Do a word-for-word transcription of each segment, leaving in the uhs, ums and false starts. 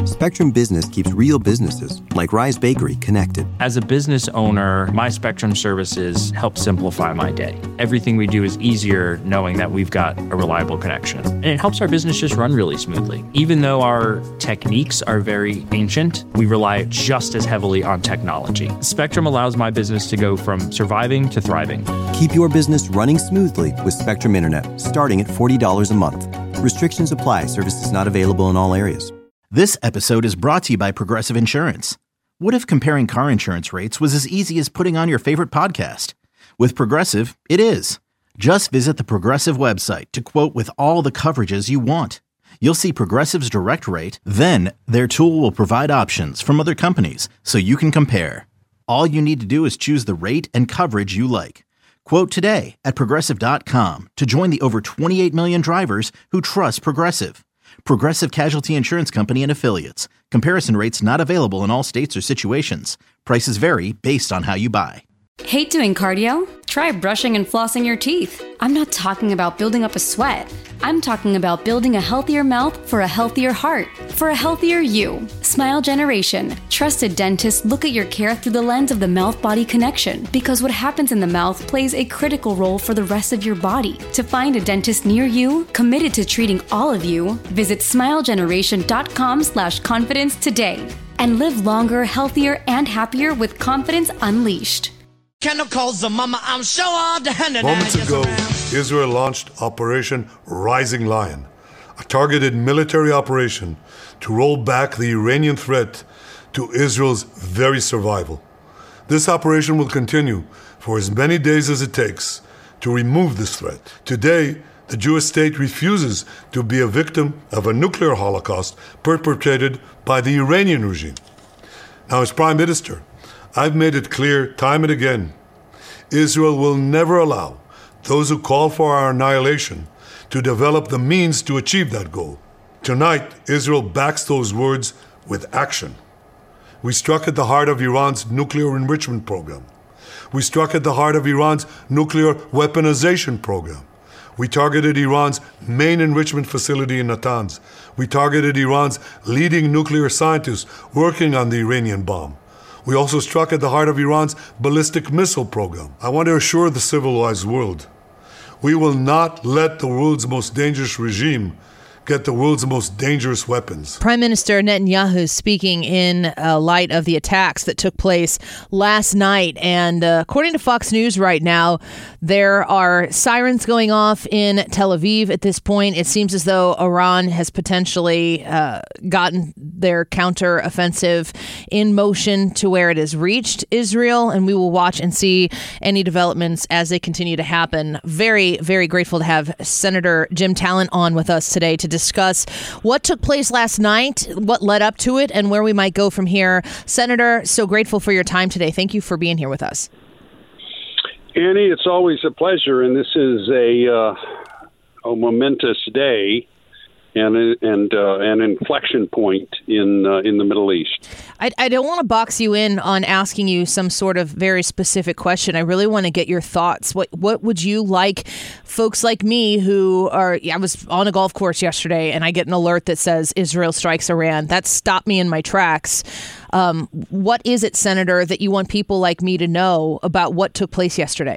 Spectrum Business keeps real businesses, like Rise Bakery, connected. As a business owner, my Spectrum services help simplify my day. Everything we do is easier knowing that we've got a reliable connection. And it helps our business just run really smoothly. Even though our techniques are very ancient, we rely just as heavily on technology. Spectrum allows my business to go from surviving to thriving. Keep your business running smoothly with Spectrum Internet, starting at forty dollars a month. Restrictions apply. Services not available in all areas. This episode is brought to you by Progressive Insurance. What if comparing car insurance rates was as easy as putting on your favorite podcast? With Progressive, it is. Just visit the Progressive website to quote with all the coverages you want. You'll see Progressive's direct rate, then their tool will provide options from other companies so you can compare. All you need to do is choose the rate and coverage you like. Quote today at Progressive dot com to join the over twenty-eight million drivers who trust Progressive. Progressive Casualty Insurance Company and Affiliates. Comparison rates not available in all states or situations. Prices vary based on how you buy. Hate doing cardio? Try brushing and flossing your teeth. I'm not talking about building up a sweat. I'm talking about building a healthier mouth for a healthier heart, for a healthier you. Smile Generation. Trusted dentists look at your care through the lens of the mouth-body connection, because what happens in the mouth plays a critical role for the rest of your body. To find a dentist near you, committed to treating all of you, visit smilegeneration.com slash confidence today. And live longer, healthier, and happier with confidence unleashed. Moments ago, Israel launched Operation Rising Lion, a targeted military operation to roll back the Iranian threat to Israel's very survival. This operation will continue for as many days as it takes to remove this threat. Today, the Jewish state refuses to be a victim of a nuclear holocaust perpetrated by the Iranian regime. Now, as Prime Minister, I've made it clear time and again, Israel will never allow those who call for our annihilation to develop the means to achieve that goal. Tonight, Israel backs those words with action. We struck at the heart of Iran's nuclear enrichment program. We struck at the heart of Iran's nuclear weaponization program. We targeted Iran's main enrichment facility in Natanz. We targeted Iran's leading nuclear scientists working on the Iranian bomb. We also struck at the heart of Iran's ballistic missile program. I want to assure the civilized world, we will not let the world's most dangerous regime get the world's most dangerous weapons. Prime Minister Netanyahu speaking in uh, light of the attacks that took place last night. And uh, according to Fox News right now, there are sirens going off in Tel Aviv at this point. It seems as though Iran has potentially uh, gotten their counter-offensive in motion to where it has reached Israel. And we will watch and see any developments as they continue to happen. Very, very grateful to have Senator Jim Talent on with us today to discuss what took place last night, what led up to it, and where we might go from here. Senator, so grateful for your time today. Thank you for being here with us. Annie, it's always a pleasure, and this is a, uh, a momentous day and and uh, an inflection point in uh, in the Middle East. I, I don't want to box you in on asking you some sort of very specific question. I really want to get your thoughts. What what would you like folks like me who are, I was on a golf course yesterday and I get an alert that says Israel strikes Iran. That stopped me in my tracks. Um, what is it, Senator, that you want people like me to know about what took place yesterday?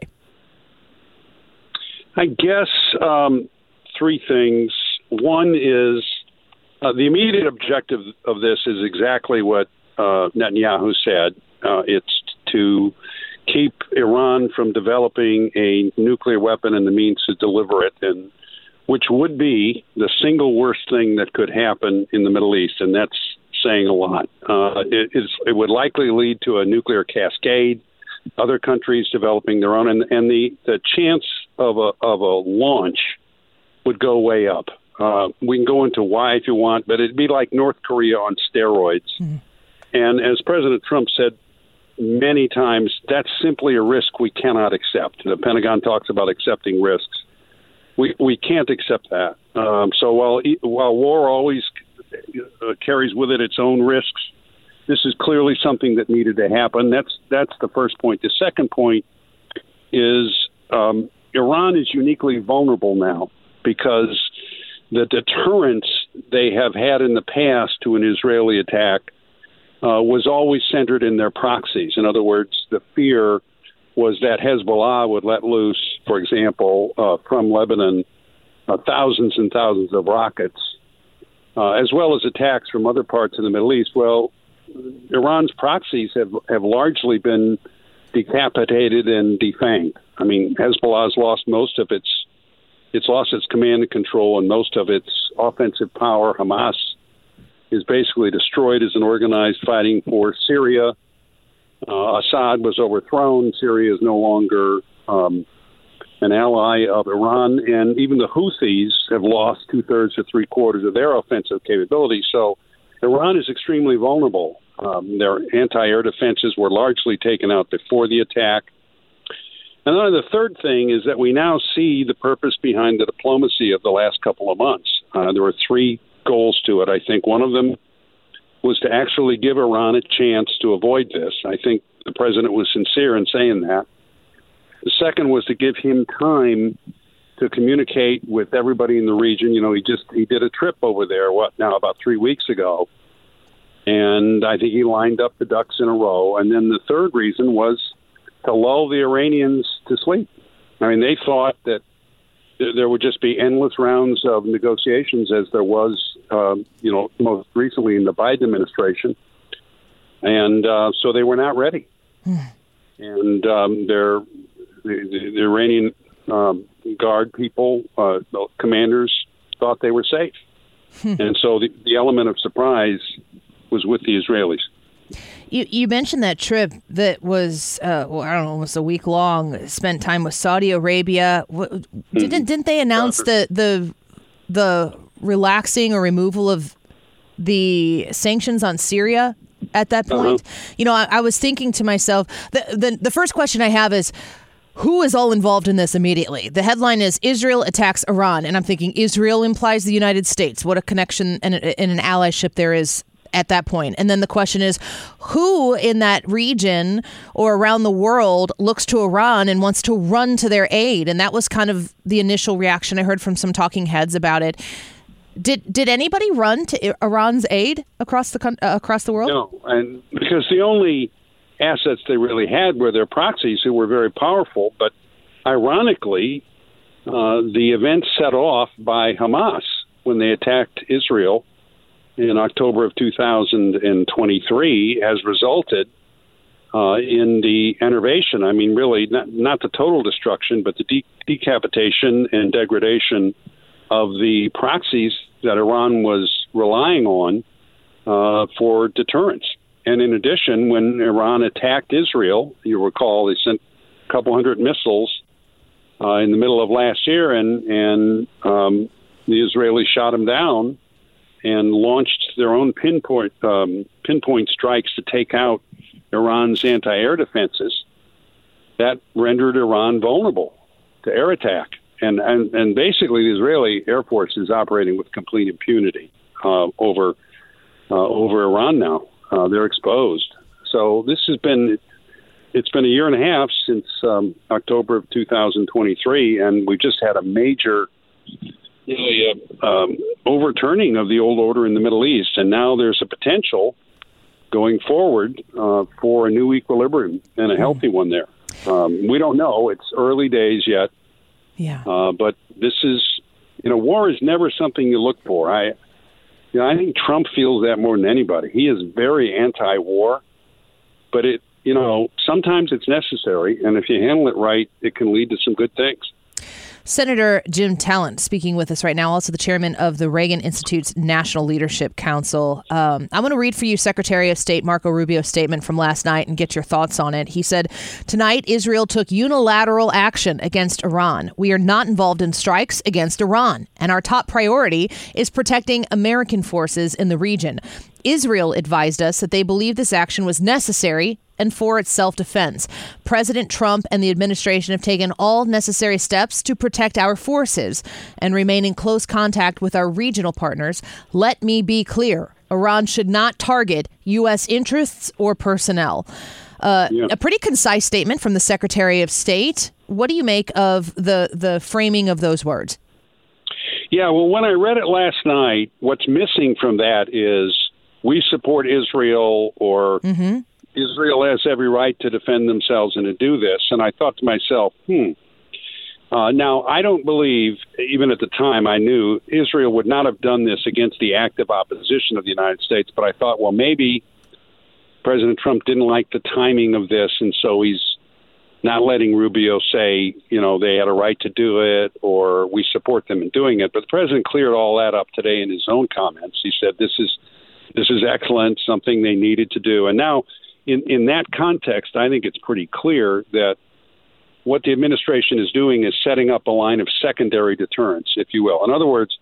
I guess um, three things. One is uh, the immediate objective of this is exactly what uh, Netanyahu said. Uh, it's to keep Iran from developing a nuclear weapon and the means to deliver it, and which would be the single worst thing that could happen in the Middle East, and that's saying a lot. Uh, it, is, it would likely lead to a nuclear cascade, other countries developing their own, and, and the, the chance of a, of a launch would go way up. Uh, we can go into why if you want, but it'd be like North Korea on steroids. Mm-hmm. And as President Trump said many times, that's simply a risk we cannot accept. The Pentagon talks about accepting risks. We we can't accept that. Um, so while while war always uh, carries with it its own risks, this is clearly something that needed to happen. That's that's the first point. The second point is um, Iran is uniquely vulnerable now because the deterrence they have had in the past to an Israeli attack uh, was always centered in their proxies. In other words, the fear was that Hezbollah would let loose, for example, uh, from Lebanon, uh, thousands and thousands of rockets, uh, as well as attacks from other parts of the Middle East. Well, Iran's proxies have, have largely been decapitated and defanged. I mean, Hezbollah has lost most of its It's lost its command and control and most of its offensive power. Hamas is basically destroyed as an organized fighting force. Syria, uh, Assad was overthrown. Syria is no longer um, an ally of Iran. And even the Houthis have lost two-thirds to three-quarters of their offensive capability. So Iran is extremely vulnerable. Um, their anti-air defenses were largely taken out before the attack. And then the third thing is that we now see the purpose behind the diplomacy of the last couple of months. Uh, there were three goals to it, I think. One of them was to actually give Iran a chance to avoid this. I think the president was sincere in saying that. The second was to give him time to communicate with everybody in the region. You know, he just he did a trip over there, what, now about three weeks ago. And I think he lined up the ducks in a row. And then the third reason was to lull the Iranians to sleep. I mean, they thought that th- there would just be endless rounds of negotiations, as there was, um, you know, most recently in the Biden administration. And uh, so they were not ready. and um, their, the, the, the Iranian um, Guard people, uh, the commanders, thought they were safe. and so the, the element of surprise was with the Israelis. You, you mentioned that trip that was, uh, well, I don't know, almost a week long, spent time with Saudi Arabia. Didn't didn't they announce the, the the relaxing or removal of the sanctions on Syria at that point? Uh-huh. You know, I, I was thinking to myself, the, the the first question I have is, who is all involved in this immediately? The headline is Israel attacks Iran, and I'm thinking Israel implies the United States. What a connection and, and an allyship there is at that point. And then the question is, who in that region or around the world looks to Iran and wants to run to their aid? And that was kind of the initial reaction I heard from some talking heads about it. Did did anybody run to Iran's aid across the uh, across the world? No, and because the only assets they really had were their proxies, who were very powerful. But ironically, uh, the event set off by Hamas when they attacked Israel in October of two thousand twenty-three has resulted uh, in the enervation. I mean, really, not, not the total destruction, but the de- decapitation and degradation of the proxies that Iran was relying on uh, for deterrence. And in addition, when Iran attacked Israel, you recall they sent a couple hundred missiles uh, in the middle of last year, and, and um, the Israelis shot them down and launched their own pinpoint um, pinpoint strikes to take out Iran's anti-air defenses. That rendered Iran vulnerable to air attack. And, and, and basically, the Israeli Air Force is operating with complete impunity uh, over uh, over Iran now. Uh, they're exposed. So this has been, it's been a year and a half since um, October of two thousand twenty-three, and we just had a major really uh, um, overturning of the old order in the Middle East. And now there's a potential going forward uh, for a new equilibrium and a healthy one there. Um, we don't know. It's early days yet. Yeah. Uh, but this is, you know, war is never something you look for. I, you know, I think Trump feels that more than anybody. He is very anti-war, but it, you know, sometimes it's necessary. And if you handle it right, it can lead to some good things. Senator Jim Talent speaking with us right now, also the chairman of the Reagan Institute's National Leadership Council. Um, I want to read for you Secretary of State Marco Rubio's statement from last night and get your thoughts on it. He said, "Tonight, Israel took unilateral action against Iran. We are not involved in strikes against Iran, and our top priority is protecting American forces in the region. Israel advised us that they believe this action was necessary and for its self-defense. President Trump and the administration have taken all necessary steps to protect our forces and remain in close contact with our regional partners. Let me be clear. Iran should not target U S interests or personnel." Uh, yeah. A pretty concise statement from the Secretary of State. What do you make of the, the framing of those words? Yeah, well, when I read it last night, what's missing from that is we support Israel or mm-hmm. Israel has every right to defend themselves and to do this. And I thought to myself, hmm, uh, now I don't believe, even at the time I knew, Israel would not have done this against the active opposition of the United States. But I thought, well, maybe President Trump didn't like the timing of this, and so he's not letting Rubio say, you know, they had a right to do it or we support them in doing it. But the president cleared all that up today in his own comments. He said this is this is excellent, something they needed to do. And now, in, in that context, I think it's pretty clear that what the administration is doing is setting up a line of secondary deterrence, if you will. In other words,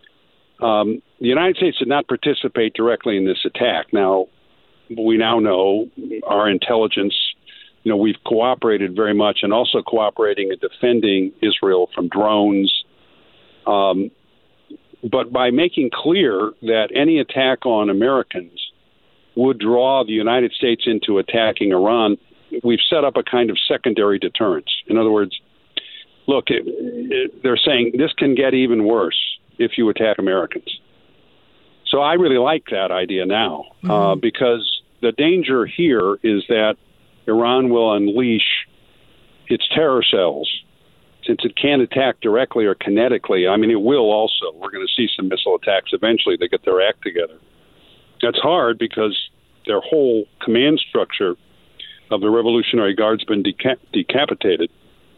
um, the United States did not participate directly in this attack. Now, we now know our intelligence, you know, we've cooperated very much and also cooperating in defending Israel from drones. Um, but by making clear that any attack on Americans would draw the United States into attacking Iran, we've set up a kind of secondary deterrence. In other words, look, it, it, they're saying this can get even worse if you attack Americans. So I really like that idea now, mm-hmm. uh, because the danger here is that Iran will unleash its terror cells. Since it can't attack directly or kinetically, I mean, it will also. We're going to see some missile attacks eventually. They get their act together. That's hard because their whole command structure of the Revolutionary Guard's been deca- decapitated.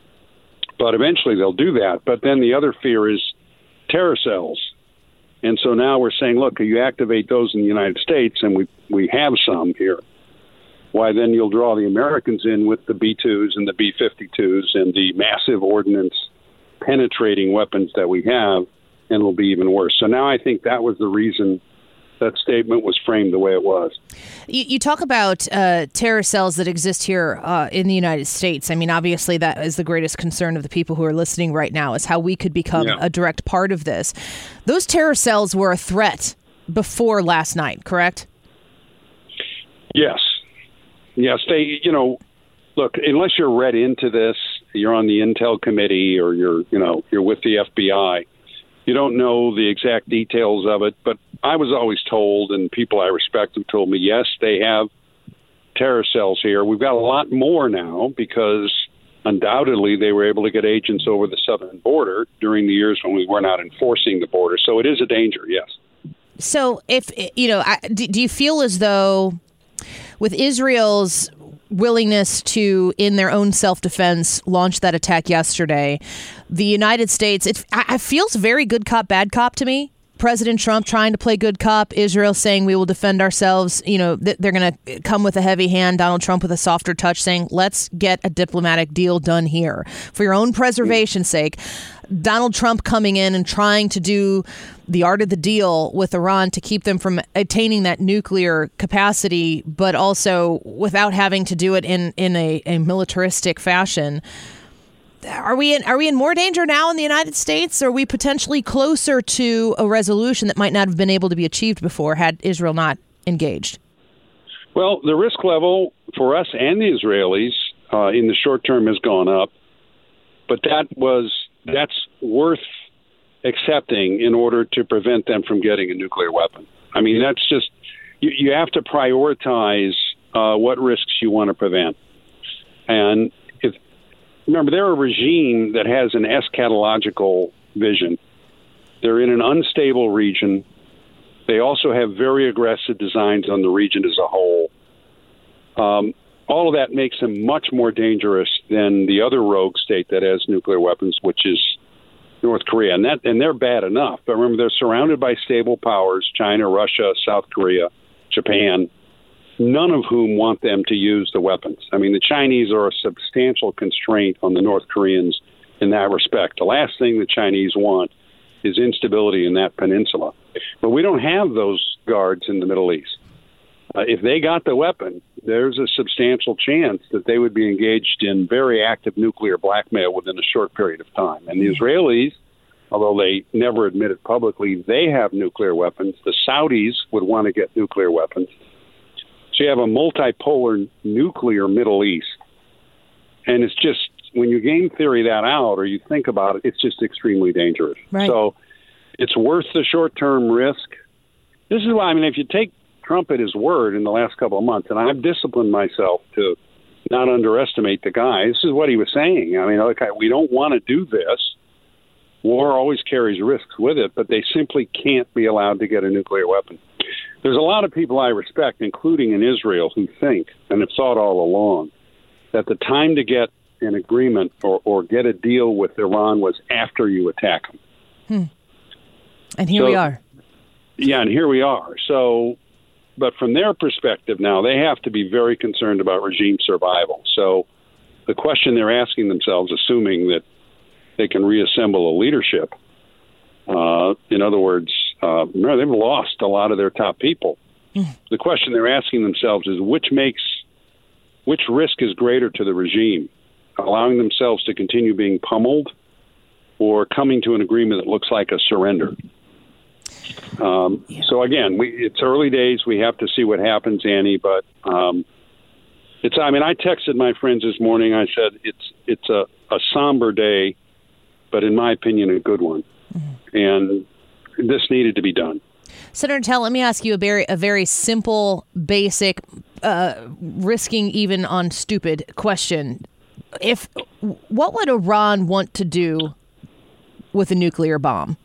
But eventually they'll do that. But then the other fear is terror cells. And so now we're saying, look, you activate those in the United States, and we we have some here. Why, then you'll draw the Americans in with the B twos and the B fifty-twos and the massive ordnance penetrating weapons that we have, and it'll be even worse. So now I think that was the reason that statement was framed the way it was. You, you talk about uh, terror cells that exist here uh, in the United States. I mean, obviously that is the greatest concern of the people who are listening right now, is how we could become yeah. a direct part of this. Those terror cells were a threat before last night, correct? Yes. Yes, they, you know, look, unless you're read into this, you're on the Intel committee or you're, you know, you're with the F B I, you don't know the exact details of it. But I was always told, and people I respect have told me, yes, they have terror cells here. We've got a lot more now because undoubtedly they were able to get agents over the southern border during the years when we were not enforcing the border. So it is a danger, yes. So if, you know, do you feel as though with Israel's willingness to, in their own self-defense, launch that attack yesterday, the United States, it, it feels very good cop, bad cop to me. President Trump trying to play good cop, Israel saying we will defend ourselves. You know, they're going to come with a heavy hand. Donald Trump with a softer touch saying, let's get a diplomatic deal done here for your own preservation's sake. Donald Trump coming in and trying to do the art of the deal with Iran to keep them from attaining that nuclear capacity, but also without having to do it in, in a, a militaristic fashion. Are we in are we in more danger now in the United States? Or are we potentially closer to a resolution that might not have been able to be achieved before had Israel not engaged? Well, the risk level for us and the Israelis uh, in the short term has gone up, but that was that's worth accepting in order to prevent them from getting a nuclear weapon. I mean, that's just you, you have to prioritize uh, what risks you want to prevent. And if remember, they're a regime that has an eschatological vision. They're in an unstable region. They also have very aggressive designs on the region as a whole. Um, all of that makes them much more dangerous than the other rogue state that has nuclear weapons, which is North Korea. And that and they're bad enough. But remember, they're surrounded by stable powers, China, Russia, South Korea, Japan, none of whom want them to use the weapons. I mean, the Chinese are a substantial constraint on the North Koreans in that respect. The last thing the Chinese want is instability in that peninsula. But we don't have those guards in the Middle East. Uh, if they got the weapon, there's a substantial chance that they would be engaged in very active nuclear blackmail within a short period of time. And the Israelis, although they never admit it publicly, they have nuclear weapons. The Saudis would want to get nuclear weapons. So you have a multipolar nuclear Middle East. And it's just, when you game theory that out or you think about it, it's just extremely dangerous. Right. So it's worth the short-term risk. This is why, I mean, if you take Trump at his word in the last couple of months, and I've disciplined myself to not underestimate the guy, this is what he was saying. I mean, okay, we don't want to do this. War always carries risks with it, but they simply can't be allowed to get a nuclear weapon. There's a lot of people I respect, including in Israel, who think, and have thought all along, that the time to get an agreement or, or get a deal with Iran was after you attack them. Hmm. And here so, we are. Yeah, and here we are. So, but from their perspective now, they have to be very concerned about regime survival. So the question they're asking themselves, assuming that they can reassemble a leadership, uh, in other words, uh, remember, they've lost a lot of their top people. Mm. The question they're asking themselves is which makes, which risk is greater to the regime, allowing themselves to continue being pummeled or coming to an agreement that looks like a surrender. Um, yeah. So again, we, it's early days. We have to see what happens, Annie. But um, it's. I mean, I texted my friends this morning. I said it's it's a, a somber day, but in my opinion, a good one. Mm-hmm. And this needed to be done. Senator Tell, let me ask you a very a very simple, basic, uh, risking even on stupid question. If what would Iran want to do with a nuclear bomb?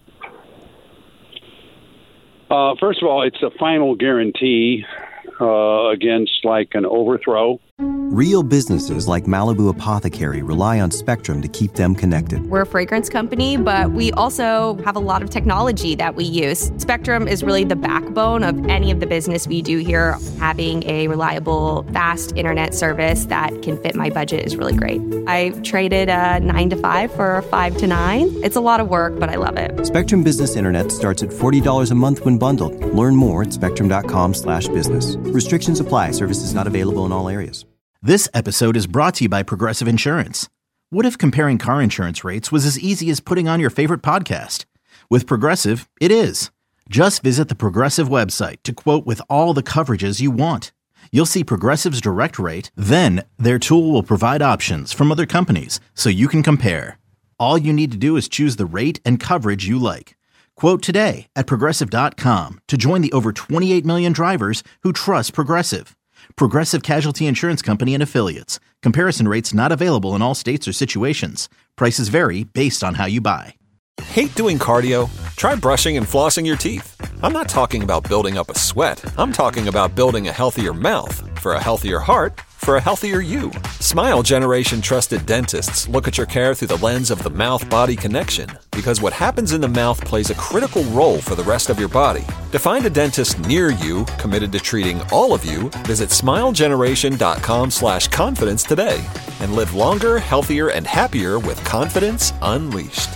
Uh, first of all, it's a final guarantee uh, against like an overthrow. Real businesses like Malibu Apothecary rely on Spectrum to keep them connected. We're a fragrance company, but we also have a lot of technology that we use. Spectrum is really the backbone of any of the business we do here. Having a reliable, fast internet service that can fit my budget is really great. I traded a nine to five for a five to nine. It's a lot of work, but I love it. Spectrum Business Internet starts at forty dollars a month when bundled. Learn more at spectrum.com slash business. Restrictions apply. Services not available in all areas. This episode is brought to you by Progressive Insurance. What if comparing car insurance rates was as easy as putting on your favorite podcast? With Progressive, it is. Just visit the Progressive website to quote with all the coverages you want. You'll see Progressive's direct rate, then their tool will provide options from other companies so you can compare. All you need to do is choose the rate and coverage you like. Quote today at Progressive dot com to join the over twenty-eight million drivers who trust Progressive. Progressive Casualty Insurance Company and Affiliates. Comparison rates not available in all states or situations. Prices vary based on how you buy. Hate doing cardio? Try brushing and flossing your teeth. I'm not talking about building up a sweat. I'm talking about building a healthier mouth. For a healthier heart, for a healthier you. Smile Generation trusted dentists look at your care through the lens of the mouth-body connection, because what happens in the mouth plays a critical role for the rest of your body. To find a dentist near you committed to treating all of you, visit smilegeneration.com slash confidence today and live longer, healthier, and happier with confidence unleashed.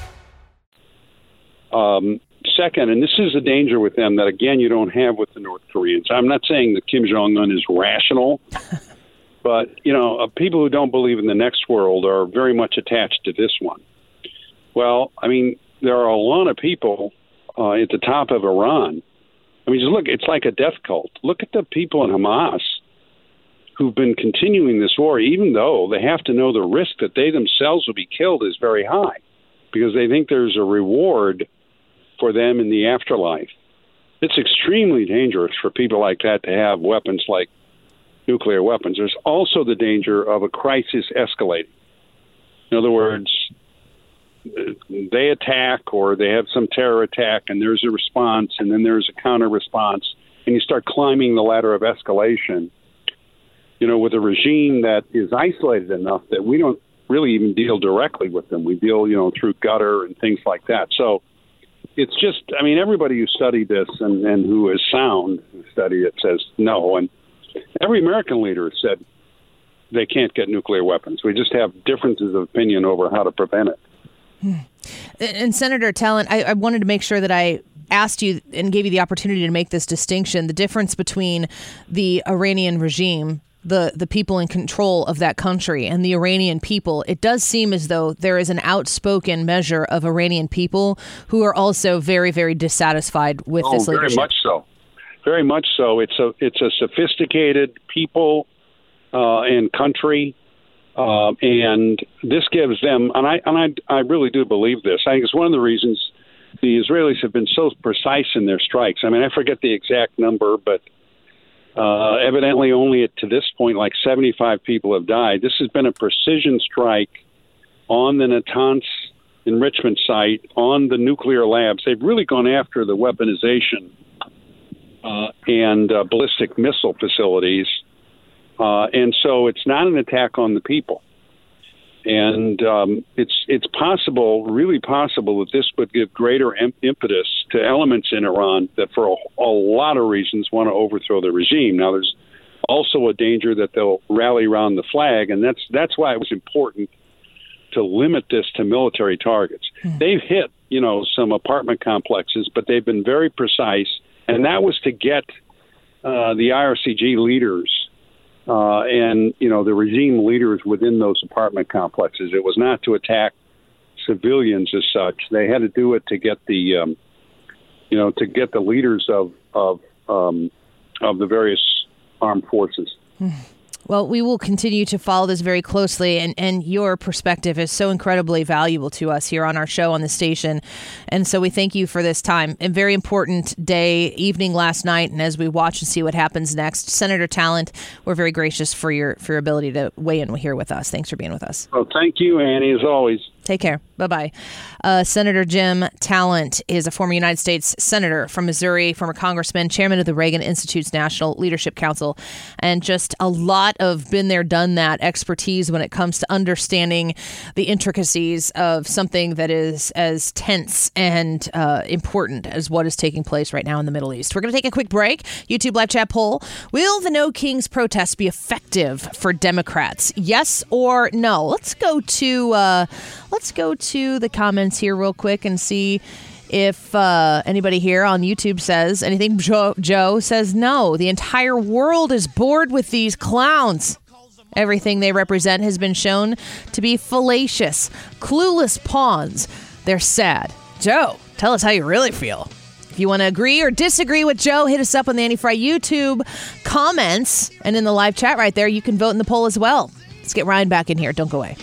Um, second, and this is a danger with them that, again, you don't have with the North Koreans. I'm not saying that Kim Jong-un is rational, but, you know, uh, people who don't believe in the next world are very much attached to this one. Well, I mean, there are a lot of people uh, at the top of Iran. I mean, just look, it's like a death cult. Look at the people in Hamas who've been continuing this war, even though they have to know the risk that they themselves will be killed is very high, because they think there's a reward for them in the afterlife. It's extremely dangerous for people like that to have weapons like nuclear weapons. There's also the danger of a crisis escalating. In other words, they attack or they have some terror attack and there's a response and then there's a counter response and you start climbing the ladder of escalation, you know, with a regime that is isolated enough that we don't really even deal directly with them. We deal, you know, through gutter and things like that. So it's just, I mean, everybody who studied this and, and who is sound who studied it says no. And every American leader has said they can't get nuclear weapons. We just have differences of opinion over how to prevent it. Hmm. And Senator Talent, I, I wanted to make sure that I asked you and gave you the opportunity to make this distinction, the difference between the Iranian regime, the the people in control of that country, and the Iranian people. It does seem as though there is an outspoken measure of Iranian people who are also very, very dissatisfied with oh, this leadership. Very much so. Very much so. It's a it's a sophisticated people uh, and country, uh, and this gives them. And I and I I really do believe this. I think it's one of the reasons the Israelis have been so precise in their strikes. I mean, I forget the exact number, but uh, evidently only at, to this point, like seventy-five people have died. This has been a precision strike on the Natanz enrichment site, on the nuclear labs. They've really gone after the weaponization uh, and uh, ballistic missile facilities. Uh, and so it's not an attack on the people. And um, it's it's possible, really possible, that this would give greater im- impetus to elements in Iran that for a, a lot of reasons want to overthrow the regime. Now, there's also a danger that they'll rally around the flag, and that's that's why it was important to limit this to military targets. Mm. They've hit, you know, some apartment complexes, but they've been very precise, and that was to get uh, the I R C G leaders Uh, and, you know, the regime leaders within those apartment complexes. It was not to attack civilians as such. They had to do it to get the, um, you know, to get the leaders of of um, of the various armed forces. Well, we will continue to follow this very closely, and, and your perspective is so incredibly valuable to us here on our show on the station. And so we thank you for this time. A very important day, evening last night, and as we watch and see what happens next, Senator Talent, we're very gracious for your for your ability to weigh in here with us. Thanks for being with us. Well, thank you, Annie, as always. Take care. Bye-bye. Uh, Senator Jim Talent is a former United States Senator from Missouri, former Congressman, chairman of the Reagan Institute's National Leadership Council, and just a lot of been there, done that expertise when it comes to understanding the intricacies of something that is as tense and uh, important as what is taking place right now in the Middle East. We're going to take a quick break. YouTube live chat poll. Will the No Kings protests be effective for Democrats? Yes or no? Let's go to... Uh, Let's go to the comments here real quick and see if uh, anybody here on YouTube says anything. Joe, Joe says no. The entire world is bored with these clowns. Everything they represent has been shown to be fallacious, clueless pawns. They're sad. Joe, tell us how you really feel. If you want to agree or disagree with Joe, hit us up on the Annie Frey YouTube comments. And in the live chat right there, you can vote in the poll as well. Let's get Ryan back in here. Don't go away.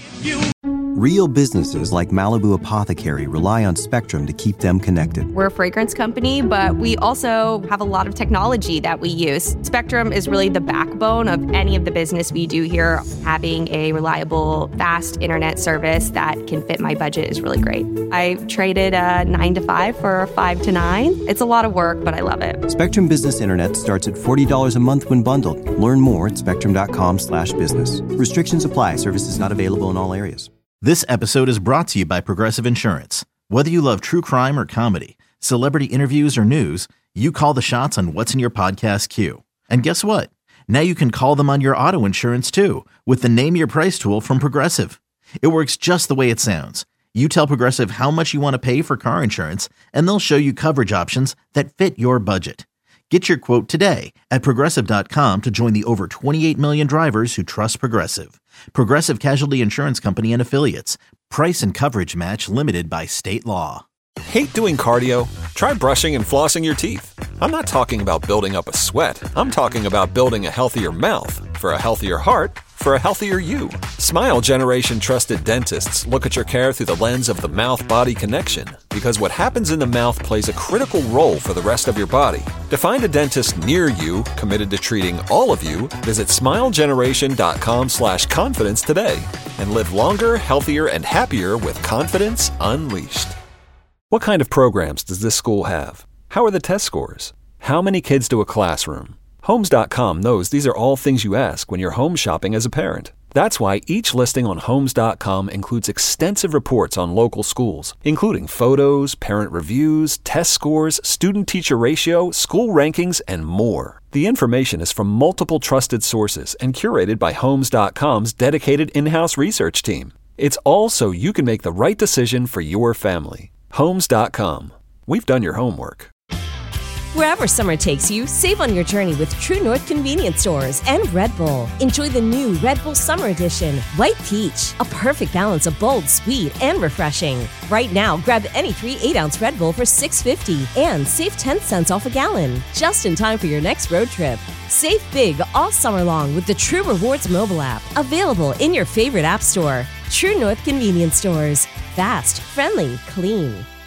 Real businesses like Malibu Apothecary rely on Spectrum to keep them connected. We're a fragrance company, but we also have a lot of technology that we use. Spectrum is really the backbone of any of the business we do here. Having a reliable, fast internet service that can fit my budget is really great. I traded a nine to five for a five to nine. It's a lot of work, but I love it. Spectrum Business Internet starts at forty dollars a month when bundled. Learn more at spectrum.com slash business. Restrictions apply. Services not available in all areas. This episode is brought to you by Progressive Insurance. Whether you love true crime or comedy, celebrity interviews or news, you call the shots on what's in your podcast queue. And guess what? Now you can call them on your auto insurance too with the Name Your Price tool from Progressive. It works just the way it sounds. You tell Progressive how much you want to pay for car insurance, and they'll show you coverage options that fit your budget. Get your quote today at Progressive dot com to join the over twenty-eight million drivers who trust Progressive. Progressive Casualty Insurance Company and Affiliates. Price and coverage match limited by state law. Hate doing cardio? Try brushing and flossing your teeth. I'm not talking about building up a sweat. I'm talking about building a healthier mouth. For a healthier heart, for a healthier you. Smile Generation trusted dentists look at your care through the lens of the mouth-body connection, because what happens in the mouth plays a critical role for the rest of your body. To find a dentist near you committed to treating all of you, visit smilegeneration.com slash confidence today and live longer, healthier, and happier with confidence unleashed. What kind of programs does this school have? How are the test scores? How many kids do a classroom? Homes dot com knows these are all things you ask when you're home shopping as a parent. That's why each listing on Homes dot com includes extensive reports on local schools, including photos, parent reviews, test scores, student-teacher ratio, school rankings, and more. The information is from multiple trusted sources and curated by Homes dot com's dedicated in-house research team. It's all so you can make the right decision for your family. Homes dot com. We've done your homework. Wherever summer takes you, save on your journey with True North Convenience Stores and Red Bull. Enjoy the new Red Bull Summer Edition, White Peach, a perfect balance of bold, sweet, and refreshing. Right now, grab any three eight-ounce Red Bull for six fifty and save ten cents off a gallon, just in time for your next road trip. Save big all summer long with the True Rewards mobile app, available in your favorite app store. True North Convenience Stores. Fast, friendly, clean.